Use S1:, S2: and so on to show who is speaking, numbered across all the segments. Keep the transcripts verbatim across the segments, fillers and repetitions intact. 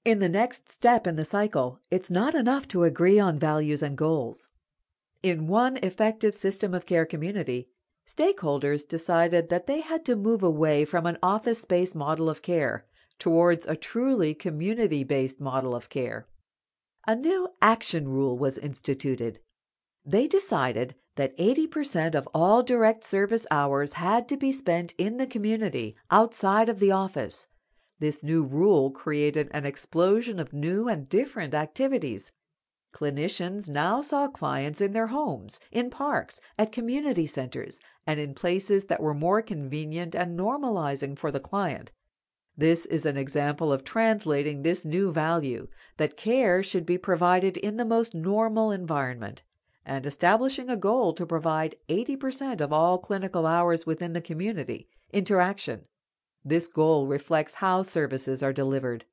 S1: In the next step in the cycle, it's not enough to agree on values and goals. In one effective system of care community, stakeholders decided that they had to move away from an office space model of care towards a truly community-based model of care. A new action rule was instituted. They decided that eighty percent of all direct service hours had to be spent in the community, outside of the office. This new rule created an explosion of new and different activities. Clinicians now saw clients in their homes, in parks, at community centers, and in places that were more convenient and normalizing for the client. This is an example of translating this new value, that care should be provided in the most normal environment, and establishing a goal to provide eighty percent of all clinical hours within the community, interaction. This goal reflects how services are delivered.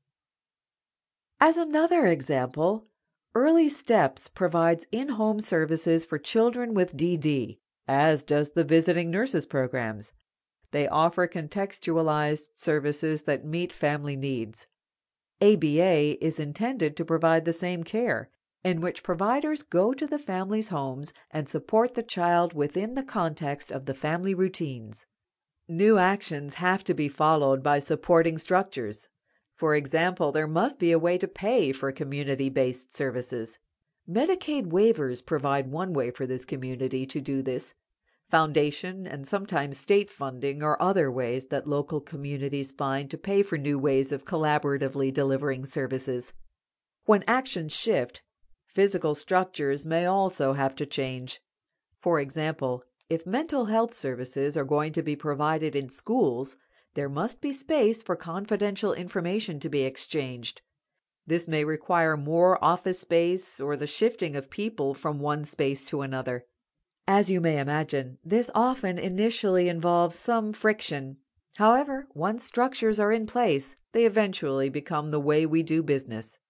S1: As another example, Early Steps provides in-home services for children with D D, as does the Visiting Nurses programs. They offer contextualized services that meet family needs. A B A is intended to provide the same care, in which providers go to the family's homes and support the child within the context of the family routines. New actions have to be followed by supporting structures. For example, there must be a way to pay for community-based services. Medicaid waivers provide one way for this community to do this. Foundation and sometimes state funding are other ways that local communities find to pay for new ways of collaboratively delivering services. When actions shift, physical structures may also have to change. For example, if mental health services are going to be provided in schools, there must be space for confidential information to be exchanged. This may require more office space or the shifting of people from one space to another. As you may imagine, this often initially involves some friction. However, once structures are in place, they eventually become the way we do business.